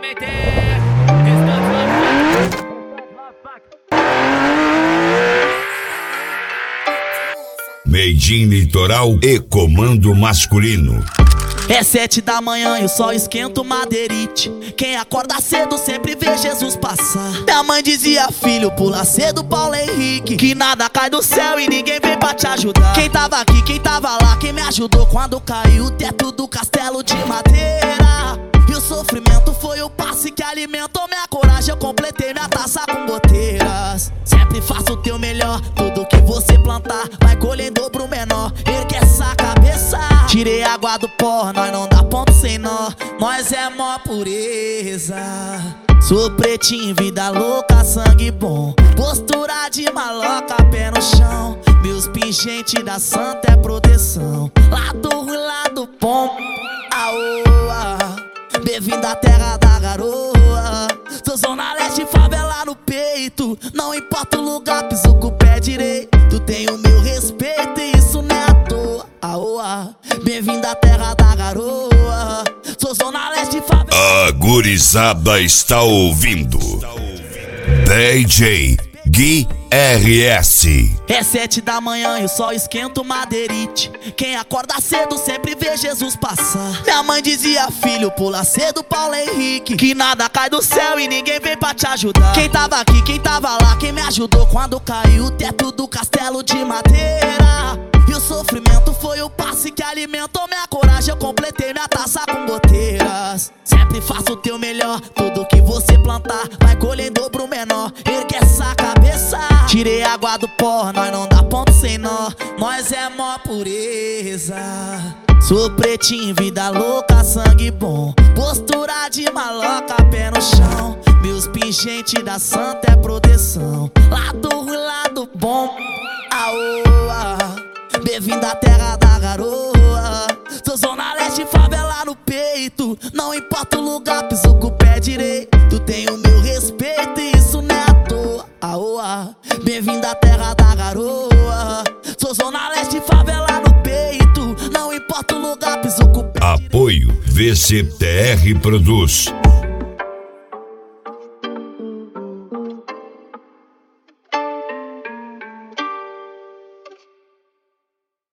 meter. Medinho Litoral e Comando Masculino. É 7 da manhã e o sol esquenta o madeirite. Quem acorda cedo sempre vê Jesus passar. Minha mãe dizia: filho, pula cedo, Paulo Henrique, que nada cai do céu e ninguém vem pra te ajudar. Quem tava aqui, quem tava lá, quem me ajudou quando caiu o teto do castelo de madeira. E o sofrimento foi o passe que alimentou minha coragem. Eu completei minha taça com goteiras. Sempre faça o teu melhor, tudo que você plantar vai colher em dobro menor. Ergue essa cabeça, tirei água do pó, nós não dá ponto sem nó. Nós é mó pureza. Sou pretinho, vida louca, sangue bom, postura de maloca, pé no chão. Meus pingentes da santa é proteção. Lado ruim, lado bom. Aoa, bem-vindo à terra da garoa. Sou zona leste, favela no peito. Não importa o lugar, piso com o pé direito. Tenho meu respeito e isso não é à toa. Aoa, bem-vindo à terra da garoa. Sou zona leste, favela. A gurizada está ouvindo DJ Gui RS. É 7 da manhã e o sol esquenta o madeirite. Quem acorda cedo sempre vê Jesus passar. Minha mãe dizia: filho, pula cedo, Paulo Henrique, que nada cai do céu e ninguém vem pra te ajudar. Quem tava aqui, quem tava lá, quem me ajudou quando caiu o teto do castelo de madeira. E o sofrimento foi o passe que alimentou minha coragem. Eu completei minha taça com goteiras. Sempre faça o teu melhor, tudo que você plantar vai colher em dobro menor. Ergue essa cabeça, tirei água do pó, nós não dá ponto sem nó. Nós é mó pureza. Sou pretinho, vida louca, sangue bom, postura de maloca, pé no chão. Meus pingentes da santa é proteção. Lado ruim, lado bom. Aoa, bem-vindo à terra da garoa. Sou zona leste, favela no peito. Não importa o lugar, piso com o pé direito. Tenho meu respeito e isso não é à toa. Aoa, bem-vindo à terra da garoa. Sou zona leste, favela no peito. Não importa o lugar, piso com o pé direito. Apoio VCTR Produz.